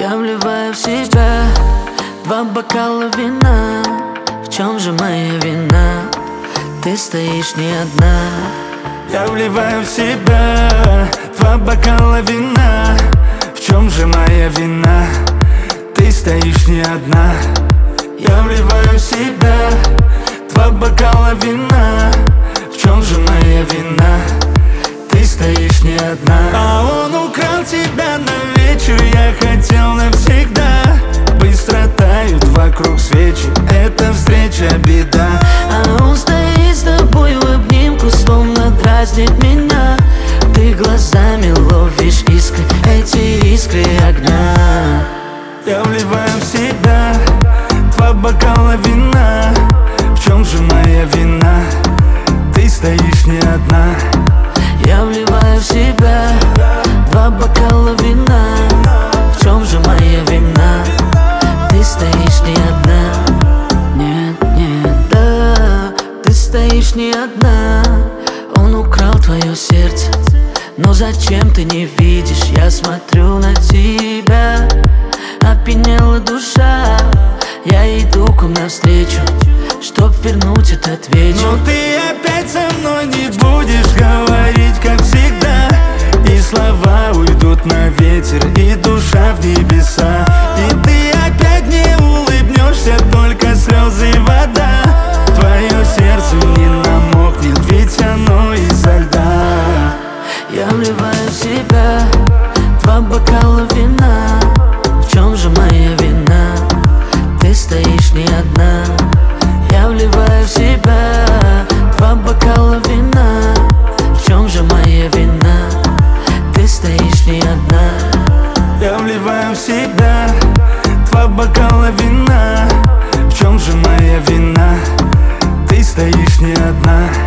Я вливаю в себя 2 бокала вина. В чем же моя вина? Ты стоишь не одна. Я вливаю в себя 2 бокала вина. В чем же моя вина? Ты стоишь не одна. Я вливаю в себя 2 бокала вина. В чем же моя вина? Ты стоишь не одна. А он украл тебя на вечер, я хотел навсегда. Быстро тают вокруг свечи, эта встреча беда. А он стоит с тобой в обнимку, словно дразнит меня. Ты глазами ловишь искры, эти искры огня. Я вливаю в себя 2 бокала вина. В чем же моя вина? Ты стоишь не одна. Я вливаю в себя 2 бокала вина. В чем же моя вина? Ты стоишь не одна. Нет, нет, да, ты стоишь не одна. Он украл твое сердце, но зачем ты не видишь? Я смотрю на тебя, опьянела душа. Я иду к вам навстречу, чтоб вернуть этот вечер. Но ты опять со мной не будешь говорить, как всегда. И слова уйдут на ветер, и душа в небеса. И ты опять не улыбнешься, только слезы и вода. Твое сердце не намокнет, ведь оно изо льда. Я вливаю в себя 2 бокала вина. В чем же моя вина? Ты стоишь не одна. Я вливаю в себя 2 бокала вина. В чем же моя вина? Ты стоишь не одна. Я вливаю в себя 2 бокала вина. В чем же моя вина? Ты стоишь не одна.